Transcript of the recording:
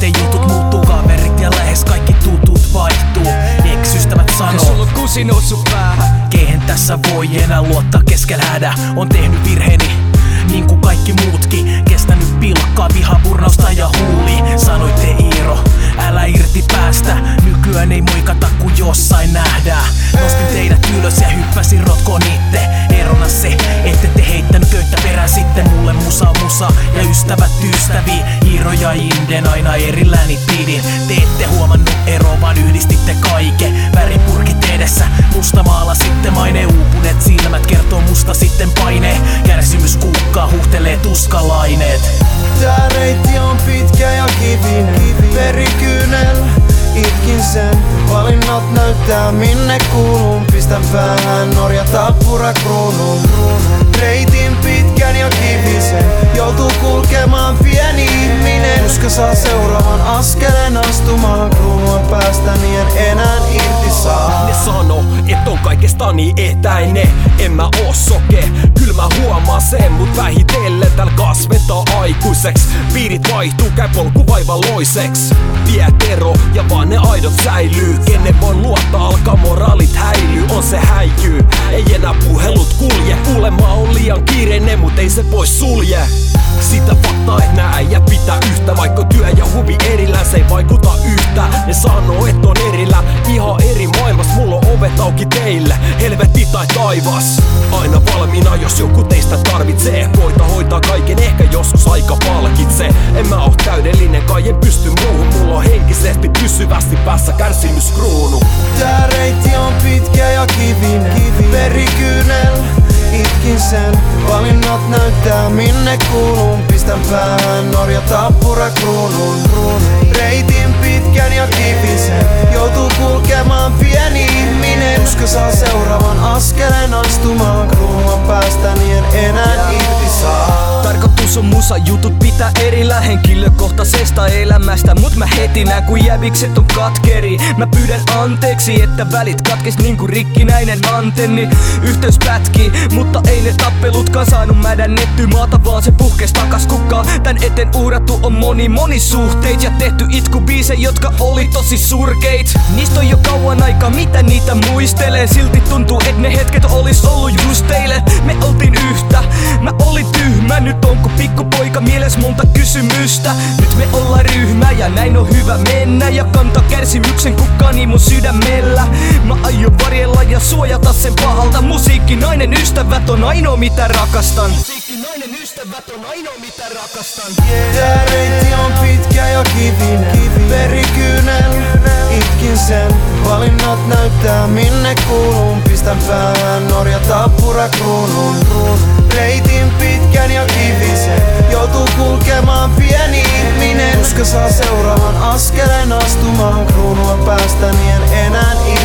Miten jutut muuttuu, kaverit ja lähes kaikki tutut vaihtuu. Ex-ystävät sanoo, ja sulla on kusi noussut päähän. kehen tässä voi enää luottaa keskellä hädä. On tehnyt virheeni, niin kuin kaikki muutkin. Kestänyt pilkkaa, vihapurnausta ja huuli. Sanoitte Iiro, älä irti päästä. Nykyään ei moikata kun jossain nähdään. Nostin teidät ylös ja hyppäsin rotkoon itse. Erona se, ette te heittänyt köyttä perään. Sitten mulle musa on musa ja ystävät ystäviä. Iiro ja Inden aina erilläni pidin. Te ette huomannut eroa, vaan yhdistitte kaiken. Väripurkit edessä, musta maala sitten maine. Uupuneet silmät kertoo musta sitten paine. Kärsimys kuukkaa, huhtelee tuskalaineet. Tää reitti on pitkä ja kivinen, verikyynel, itkin sen. Valinnat näyttää minne kuulun, pistän päähän Norja tappura kruunuun. Reitin pitkän ja kivisen, joutuu kulkemaan pieni ihminen. Uska saa seuraavan askeleen astumaan, kruunua päästä niin en enää irti saa. Ne sano, et on kaikestani etäinen, en mä oo soke. Kyl mä huomaan sen, mut vähitellen täl kasvetaan aikuiseks. Piirit vaihtuu, käy polku vaivalloiseks. Vie ero ja vaan ne aidot säilyy. Kenen voin luottaa, alkaa moraalit häilyy. On se häijyy, ei enää puhelut kulje. Kuulemma on liian kiireinen, mut ei se pois sulje. Sitä faktaa, et nää äijät pitää yhtä. Vaikka työ ja huvi erillään, se ei vaikuta yhtä. Ne sanoo, et on erillä, ihan eri maailmas. Mulla on ovet auki teille, helvetti tai taivas. Aina valmiina, jos joku teistä tarvitsee. Voita hoitaa kaiken, ehkä joskus aika palkitsee. En mä oo täydellinen, kai en pysty muuhun. Mulla on henkisesti pysyvästi päässä kärsimyskruunu. Tää reitti on pitkä ja kivinen, verikyynel, itkin sen. Valinnat näyttää minne kuulun, pistän päähän Norja tappura kruunuun. Reitin pitkän ja kivisen, joutuu kulkemaan pieni ihminen. Uska saa seuraavan askeleen astumaan, kruunua päästä niin en enää irti saa. Tarkoitus on musa, jutut pitää erillä henkilökohtaisesta elämästä. Mut mä heti näen kun jävikset on katkeri. Mä pyydän anteeksi, että välit katkes niinku rikkinäinen antenni. Yhteys pätkii, mutta ei ne tappelutkaan saanut mädännetty maata, vaan se puhkes takas kukkaa. Tän eteen uhrattu on moni suhteit ja tehty itkubiisejä, jotka oli tosi surkeit. Niistä on jo kauan aikaa, mitä niitä muistelee. Silti tuntuu, et ne hetket olis ollut just teille. Me oltiin yhtä, mä olin tyhmä. Nyt onko pikkupoika mieles monta kysymystä. Nyt me ollaan ryhmä ja näin on hyvä mennä. Ja kantaa kärsimyksen kukkani mun sydämellä. Mä aion varjella ja suojata sen pahalta. Musiikki nainen ystävät on ainoa mitä rakastan. Musiikki nainen ystävät on ainoa mitä rakastan. Tää reitti on pitkä ja kivinen, verikyynel, itkin sen. Valinnat näyttää minne kuulun, pistän päähän Norja tappura kruunuun. Reitin pitkän ja kivisen, joutuu kulkemaan pieni ihminen. Uska saa seuraavan askeleen astumaan, kruunua päästä niin en enää